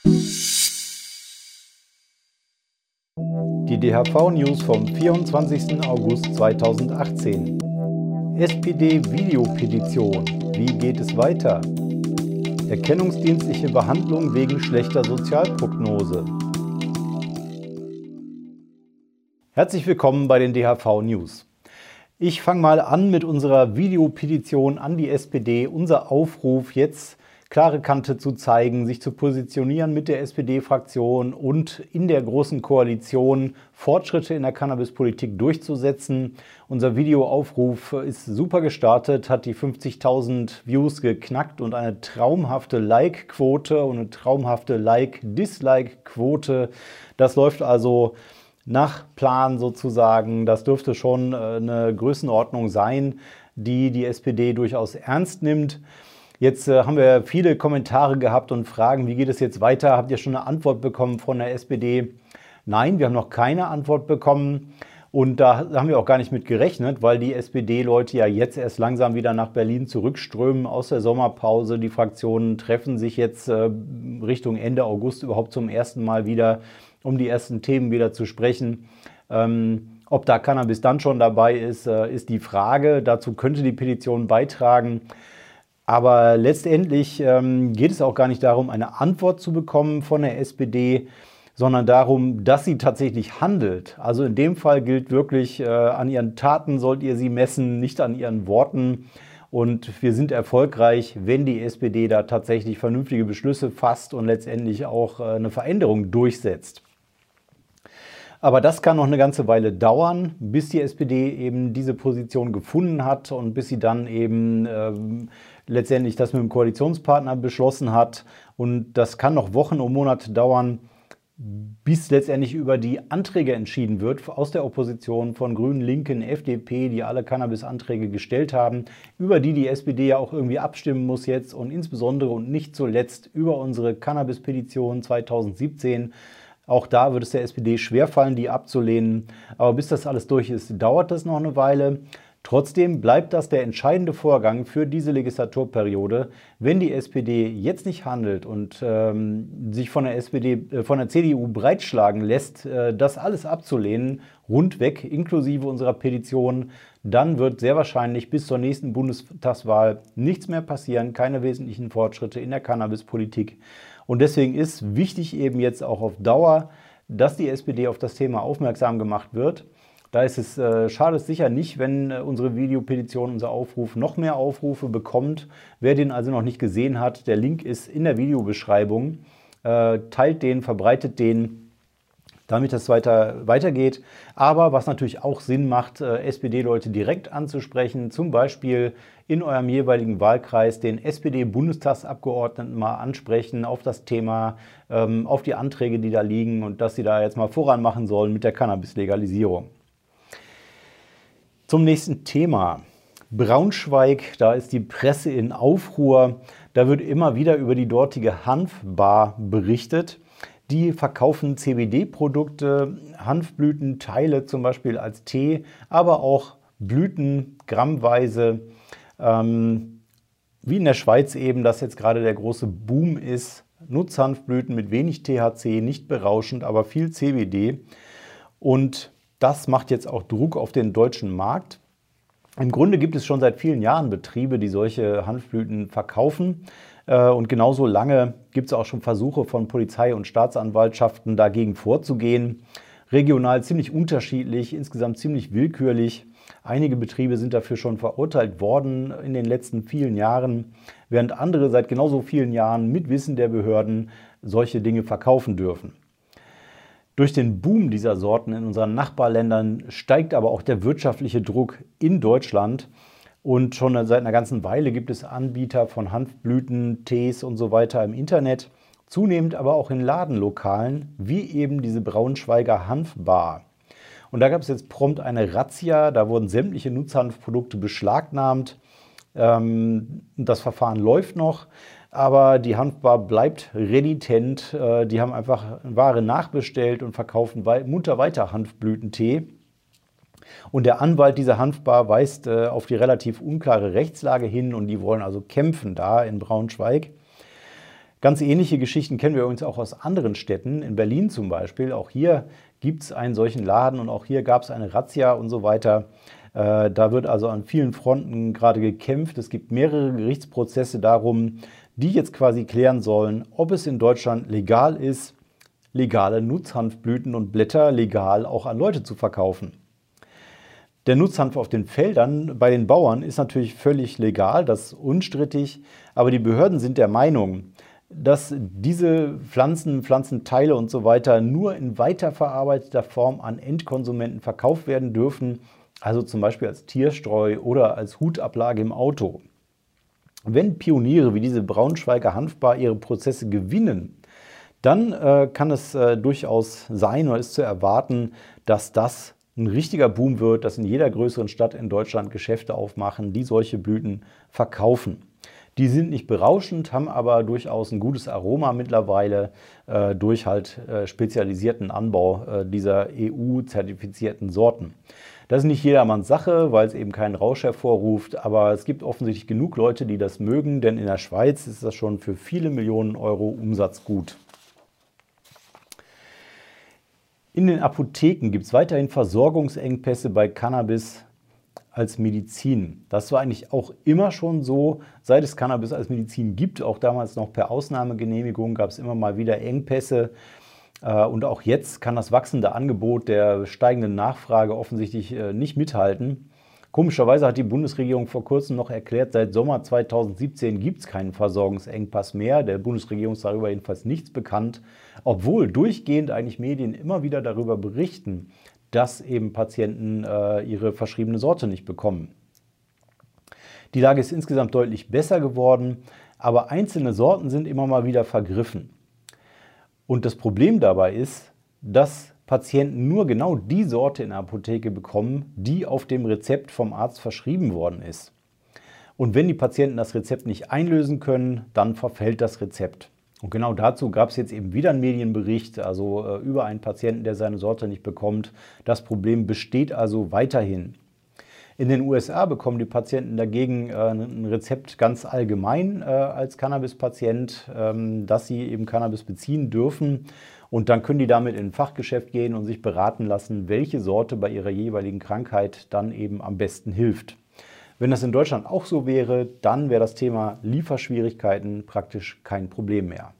Die DHV-News vom 24. August 2018. SPD-Videopetition. Wie geht es weiter? Erkennungsdienstliche Behandlung wegen schlechter Sozialprognose. Herzlich willkommen bei den DHV-News. Ich fange mal an mit unserer Videopetition an die SPD. Unser Aufruf, jetzt klare Kante zu zeigen, sich zu positionieren mit der SPD-Fraktion und in der Großen Koalition Fortschritte in der Cannabispolitik durchzusetzen. Unser Videoaufruf ist super gestartet, hat die 50.000 Views geknackt und eine traumhafte Like-Quote und eine traumhafte Like-Dislike-Quote. Das läuft also nach Plan sozusagen. Das dürfte schon eine Größenordnung sein, die die SPD durchaus ernst nimmt. Jetzt haben wir viele Kommentare gehabt und Fragen, wie geht es jetzt weiter? Habt ihr schon eine Antwort bekommen von der SPD? Nein, wir haben noch keine Antwort bekommen und da haben wir auch gar nicht mit gerechnet, weil die SPD-Leute ja jetzt erst langsam wieder nach Berlin zurückströmen aus der Sommerpause. Die Fraktionen treffen sich jetzt Richtung Ende August überhaupt zum ersten Mal wieder, um die ersten Themen wieder zu sprechen. Ob da Cannabis dann schon dabei ist, ist die Frage. Dazu könnte die Petition beitragen. Aber letztendlich geht es auch gar nicht darum, eine Antwort zu bekommen von der SPD, sondern darum, dass sie tatsächlich handelt. Also in dem Fall gilt wirklich, an ihren Taten sollt ihr sie messen, nicht an ihren Worten. Und wir sind erfolgreich, wenn die SPD da tatsächlich vernünftige Beschlüsse fasst und letztendlich auch eine Veränderung durchsetzt. Aber das kann noch eine ganze Weile dauern, bis die SPD eben diese Position gefunden hat und bis sie dann eben letztendlich das mit dem Koalitionspartner beschlossen hat. Und das kann noch Wochen und Monate dauern, bis letztendlich über die Anträge entschieden wird aus der Opposition von Grünen, Linken, FDP, die alle Cannabis-Anträge gestellt haben, über die SPD ja auch irgendwie abstimmen muss jetzt und insbesondere und nicht zuletzt über unsere Cannabis-Petition 2017. Auch da wird es der SPD schwerfallen, die abzulehnen. Aber bis das alles durch ist, dauert das noch eine Weile. Trotzdem bleibt das der entscheidende Vorgang für diese Legislaturperiode. Wenn die SPD jetzt nicht handelt und sich von der CDU breitschlagen lässt, das alles abzulehnen, rundweg, inklusive unserer Petition, dann wird sehr wahrscheinlich bis zur nächsten Bundestagswahl nichts mehr passieren, keine wesentlichen Fortschritte in der Cannabispolitik. Und deswegen ist wichtig eben jetzt auch auf Dauer, dass die SPD auf das Thema aufmerksam gemacht wird. Da ist es, schadet es sicher nicht, wenn unsere Videopetition, unser Aufruf noch mehr Aufrufe bekommt. Wer den also noch nicht gesehen hat, der Link ist in der Videobeschreibung. Teilt den, verbreitet den, damit das weitergeht. Aber was natürlich auch Sinn macht, SPD-Leute direkt anzusprechen, zum Beispiel in eurem jeweiligen Wahlkreis den SPD-Bundestagsabgeordneten mal ansprechen auf das Thema, auf die Anträge, die da liegen und dass sie da jetzt mal voran machen sollen mit der Cannabis-Legalisierung. Zum nächsten Thema. Braunschweig, da ist die Presse in Aufruhr. Da wird immer wieder über die dortige Hanfbar berichtet. Die verkaufen CBD-Produkte, Hanfblütenteile zum Beispiel als Tee, aber auch Blüten grammweise. Wie in der Schweiz eben, dass jetzt gerade der große Boom ist. Nutzhanfblüten mit wenig THC, nicht berauschend, aber viel CBD. Und das macht jetzt auch Druck auf den deutschen Markt. Im Grunde gibt es schon seit vielen Jahren Betriebe, die solche Hanfblüten verkaufen. Und genauso lange gibt es auch schon Versuche von Polizei und Staatsanwaltschaften dagegen vorzugehen. Regional ziemlich unterschiedlich, insgesamt ziemlich willkürlich. Einige Betriebe sind dafür schon verurteilt worden in den letzten vielen Jahren, während andere seit genauso vielen Jahren mit Wissen der Behörden solche Dinge verkaufen dürfen. Durch den Boom dieser Sorten in unseren Nachbarländern steigt aber auch der wirtschaftliche Druck in Deutschland. Und schon seit einer ganzen Weile gibt es Anbieter von Hanfblüten, Tees und so weiter im Internet, zunehmend aber auch in Ladenlokalen, wie eben diese Braunschweiger Hanfbar. Und da gab es jetzt prompt eine Razzia, da wurden sämtliche Nutzhanfprodukte beschlagnahmt. Das Verfahren läuft noch, aber die Hanfbar bleibt renitent. Die haben einfach Ware nachbestellt und verkaufen munter weiter Hanfblütentee. Und der Anwalt dieser Hanfbar weist auf die relativ unklare Rechtslage hin und die wollen also kämpfen da in Braunschweig. Ganz ähnliche Geschichten kennen wir übrigens auch aus anderen Städten, in Berlin zum Beispiel. Auch hier gibt es einen solchen Laden und auch hier gab es eine Razzia und so weiter. Da wird also an vielen Fronten gerade gekämpft. Es gibt mehrere Gerichtsprozesse darum, die jetzt quasi klären sollen, ob es in Deutschland legal ist, legale Nutzhanfblüten und Blätter legal auch an Leute zu verkaufen. Der Nutzhanf auf den Feldern bei den Bauern ist natürlich völlig legal, das ist unstrittig, aber die Behörden sind der Meinung, dass diese Pflanzen, Pflanzenteile und so weiter nur in weiterverarbeiteter Form an Endkonsumenten verkauft werden dürfen, also zum Beispiel als Tierstreu oder als Hutablage im Auto. Wenn Pioniere wie diese Braunschweiger Hanfbar ihre Prozesse gewinnen, dann kann es durchaus sein oder ist zu erwarten, dass das ein richtiger Boom wird, dass in jeder größeren Stadt in Deutschland Geschäfte aufmachen, die solche Blüten verkaufen. Die sind nicht berauschend, haben aber durchaus ein gutes Aroma mittlerweile durch halt spezialisierten Anbau dieser EU-zertifizierten Sorten. Das ist nicht jedermanns Sache, weil es eben keinen Rausch hervorruft, aber es gibt offensichtlich genug Leute, die das mögen, denn in der Schweiz ist das schon für viele Millionen Euro Umsatz gut. In den Apotheken gibt es weiterhin Versorgungsengpässe bei Cannabis als Medizin. Das war eigentlich auch immer schon so, seit es Cannabis als Medizin gibt. Auch damals noch per Ausnahmegenehmigung gab es immer mal wieder Engpässe. Und auch jetzt kann das wachsende Angebot der steigenden Nachfrage offensichtlich nicht mithalten. Komischerweise hat die Bundesregierung vor kurzem noch erklärt, seit Sommer 2017 gibt es keinen Versorgungsengpass mehr. Der Bundesregierung ist darüber jedenfalls nichts bekannt, obwohl durchgehend eigentlich Medien immer wieder darüber berichten, dass eben Patienten ihre verschriebene Sorte nicht bekommen. Die Lage ist insgesamt deutlich besser geworden, aber einzelne Sorten sind immer mal wieder vergriffen. Und das Problem dabei ist, dass Patienten nur genau die Sorte in der Apotheke bekommen, die auf dem Rezept vom Arzt verschrieben worden ist. Und wenn die Patienten das Rezept nicht einlösen können, dann verfällt das Rezept. Und genau dazu gab es jetzt eben wieder einen Medienbericht, also über einen Patienten, der seine Sorte nicht bekommt. Das Problem besteht also weiterhin. In den USA bekommen die Patienten dagegen ein Rezept ganz allgemein als Cannabis-Patient, dass sie eben Cannabis beziehen dürfen. Und dann können die damit in ein Fachgeschäft gehen und sich beraten lassen, welche Sorte bei ihrer jeweiligen Krankheit dann eben am besten hilft. Wenn das in Deutschland auch so wäre, dann wäre das Thema Lieferschwierigkeiten praktisch kein Problem mehr.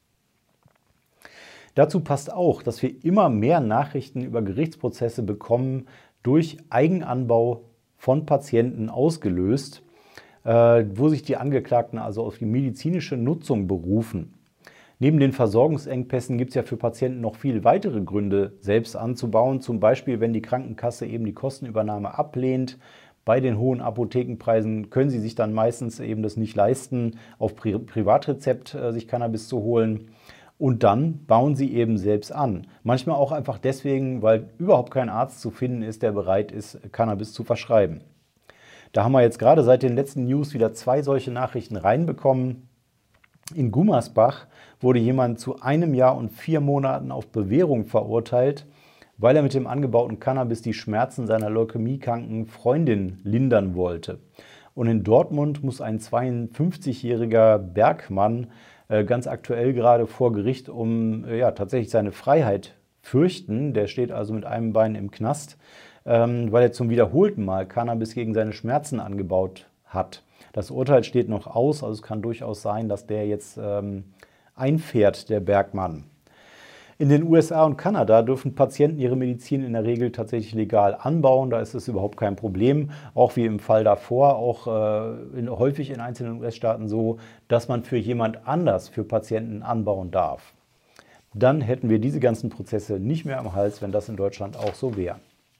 Dazu passt auch, dass wir immer mehr Nachrichten über Gerichtsprozesse bekommen durch Eigenanbau von Patienten ausgelöst, wo sich die Angeklagten also auf die medizinische Nutzung berufen. Neben den Versorgungsengpässen gibt es ja für Patienten noch viele weitere Gründe, selbst anzubauen. Zum Beispiel, wenn die Krankenkasse eben die Kostenübernahme ablehnt. Bei den hohen Apothekenpreisen können sie sich dann meistens eben das nicht leisten, auf Privatrezept sich Cannabis zu holen. Und dann bauen sie eben selbst an. Manchmal auch einfach deswegen, weil überhaupt kein Arzt zu finden ist, der bereit ist, Cannabis zu verschreiben. Da haben wir jetzt gerade seit den letzten News wieder 2 solche Nachrichten reinbekommen. In Gummersbach wurde jemand zu 1 Jahr und 4 Monaten auf Bewährung verurteilt, weil er mit dem angebauten Cannabis die Schmerzen seiner leukämiekranken Freundin lindern wollte. Und in Dortmund muss ein 52-jähriger Bergmann ganz aktuell gerade vor Gericht tatsächlich seine Freiheit fürchten. Der steht also mit einem Bein im Knast, weil er zum wiederholten Mal Cannabis gegen seine Schmerzen angebaut hat. Das Urteil steht noch aus, also es kann durchaus sein, dass der jetzt einfährt, der Bergmann. In den USA und Kanada dürfen Patienten ihre Medizin in der Regel tatsächlich legal anbauen. Da ist es überhaupt kein Problem. Auch wie im Fall davor, auch häufig in einzelnen US-Staaten so, dass man für jemand anders für Patienten anbauen darf. Dann hätten wir diese ganzen Prozesse nicht mehr am Hals, wenn das in Deutschland auch so wäre.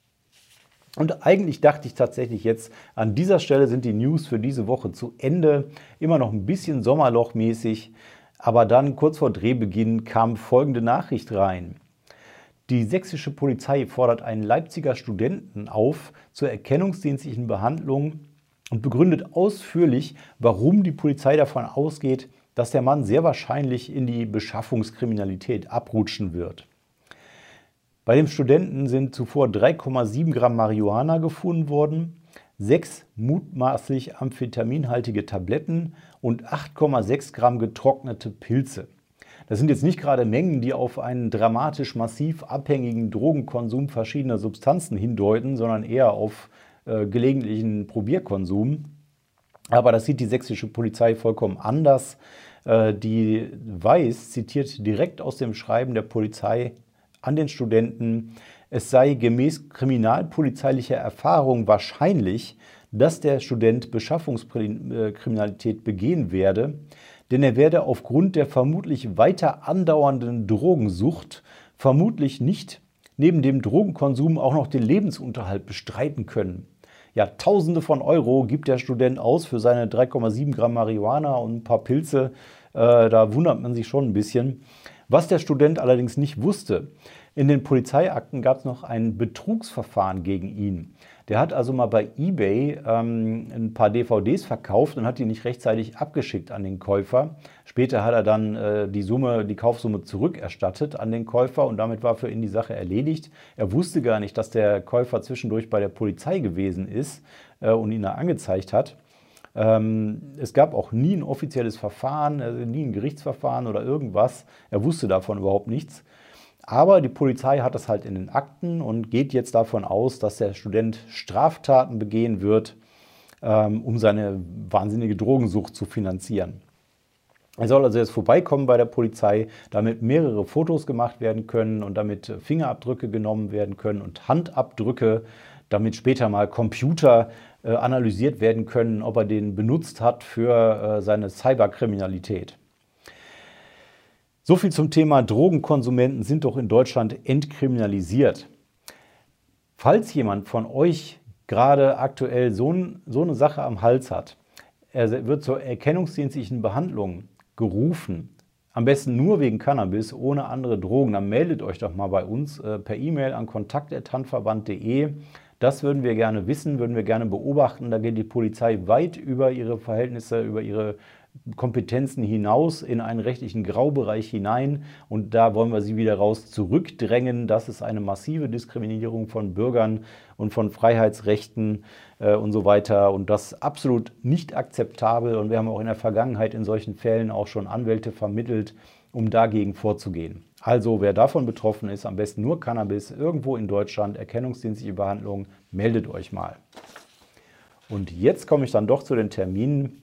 Und eigentlich dachte ich tatsächlich jetzt, an dieser Stelle sind die News für diese Woche zu Ende. Immer noch ein bisschen sommerlochmäßig. Aber dann, kurz vor Drehbeginn, kam folgende Nachricht rein. Die sächsische Polizei fordert einen Leipziger Studenten auf zur erkennungsdienstlichen Behandlung und begründet ausführlich, warum die Polizei davon ausgeht, dass der Mann sehr wahrscheinlich in die Beschaffungskriminalität abrutschen wird. Bei dem Studenten sind zuvor 3,7 Gramm Marihuana gefunden worden. 6 mutmaßlich amphetaminhaltige Tabletten und 8,6 Gramm getrocknete Pilze. Das sind jetzt nicht gerade Mengen, die auf einen dramatisch massiv abhängigen Drogenkonsum verschiedener Substanzen hindeuten, sondern eher auf gelegentlichen Probierkonsum. Aber das sieht die sächsische Polizei vollkommen anders. Die Weiß zitiert direkt aus dem Schreiben der Polizei an den Studenten: Es sei gemäß kriminalpolizeilicher Erfahrung wahrscheinlich, dass der Student Beschaffungskriminalität begehen werde, denn er werde aufgrund der vermutlich weiter andauernden Drogensucht vermutlich nicht neben dem Drogenkonsum auch noch den Lebensunterhalt bestreiten können. Ja, Tausende von Euro gibt der Student aus für seine 3,7 Gramm Marihuana und ein paar Pilze. Da wundert man sich schon ein bisschen. Was der Student allerdings nicht wusste: In den Polizeiakten gab es noch ein Betrugsverfahren gegen ihn. Der hat also mal bei eBay ein paar DVDs verkauft und hat die nicht rechtzeitig abgeschickt an den Käufer. Später hat er dann die Kaufsumme zurückerstattet an den Käufer und damit war für ihn die Sache erledigt. Er wusste gar nicht, dass der Käufer zwischendurch bei der Polizei gewesen ist und ihn da angezeigt hat. Es gab auch nie ein offizielles Verfahren, also nie ein Gerichtsverfahren oder irgendwas. Er wusste davon überhaupt nichts. Aber die Polizei hat das halt in den Akten und geht jetzt davon aus, dass der Student Straftaten begehen wird, um seine wahnsinnige Drogensucht zu finanzieren. Er soll also jetzt vorbeikommen bei der Polizei, damit mehrere Fotos gemacht werden können und damit Fingerabdrücke genommen werden können und Handabdrücke, damit später mal Computer analysiert werden können, ob er den benutzt hat für seine Cyberkriminalität. So viel zum Thema Drogenkonsumenten sind doch in Deutschland entkriminalisiert. Falls jemand von euch gerade aktuell so eine Sache am Hals hat, er wird zur erkennungsdienstlichen Behandlung gerufen, am besten nur wegen Cannabis, ohne andere Drogen, dann meldet euch doch mal bei uns per E-Mail an kontakt@handverband.de. Das würden wir gerne wissen, würden wir gerne beobachten. Da geht die Polizei weit über ihre Verhältnisse, über ihre Kompetenzen hinaus in einen rechtlichen Graubereich hinein. Und da wollen wir sie wieder raus zurückdrängen. Das ist eine massive Diskriminierung von Bürgern und von Freiheitsrechten und so weiter. Und das ist absolut nicht akzeptabel. Und wir haben auch in der Vergangenheit in solchen Fällen auch schon Anwälte vermittelt, um dagegen vorzugehen. Also wer davon betroffen ist, am besten nur Cannabis, irgendwo in Deutschland, erkennungsdienstliche Behandlung, meldet euch mal. Und jetzt komme ich dann doch zu den Terminen.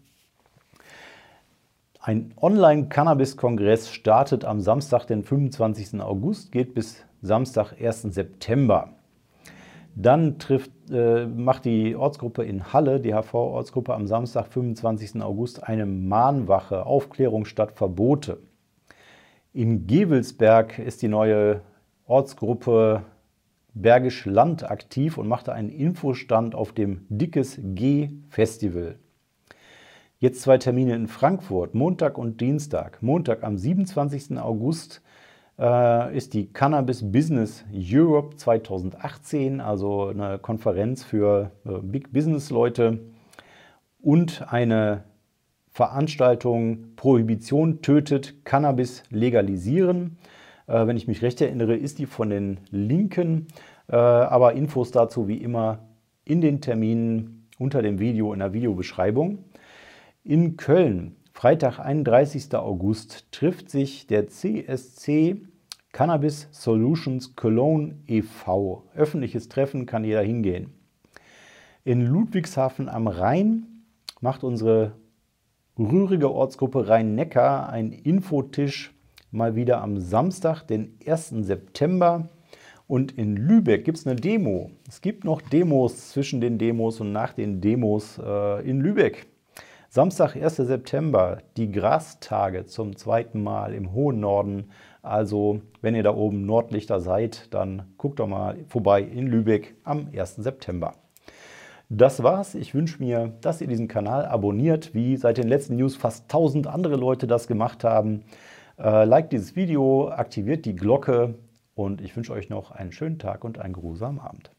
Ein Online-Cannabis-Kongress startet am Samstag, den 25. August, geht bis Samstag, 1. September. Dann macht die Ortsgruppe in Halle, die HV-Ortsgruppe, am Samstag, 25. August, eine Mahnwache, Aufklärung statt Verbote. In Gevelsberg ist die neue Ortsgruppe Bergisch Land aktiv und machte einen Infostand auf dem Dickes G-Festival. Jetzt 2 Termine in Frankfurt, Montag und Dienstag. Montag am 27. August ist die Cannabis Business Europe 2018, also eine Konferenz für Big Business Leute, und eine Veranstaltung Prohibition tötet, Cannabis legalisieren. Wenn ich mich recht erinnere, ist die von den Linken, aber Infos dazu wie immer in den Terminen unter dem Video in der Videobeschreibung. In Köln, Freitag, 31. August, trifft sich der CSC Cannabis Solutions Cologne e.V. Öffentliches Treffen, kann jeder hingehen. In Ludwigshafen am Rhein macht unsere rührige Ortsgruppe Rhein-Neckar einen Infotisch mal wieder am Samstag, den 1. September. Und in Lübeck gibt es eine Demo. Es gibt noch Demos zwischen den Demos und nach den Demos in Lübeck. Samstag, 1. September, die Grastage zum 2. Mal im hohen Norden. Also, wenn ihr da oben Nordlichter seid, dann guckt doch mal vorbei in Lübeck am 1. September. Das war's. Ich wünsche mir, dass ihr diesen Kanal abonniert, wie seit den letzten News fast 1000 andere Leute das gemacht haben. Liked dieses Video, aktiviert die Glocke und ich wünsche euch noch einen schönen Tag und einen geruhsamen Abend.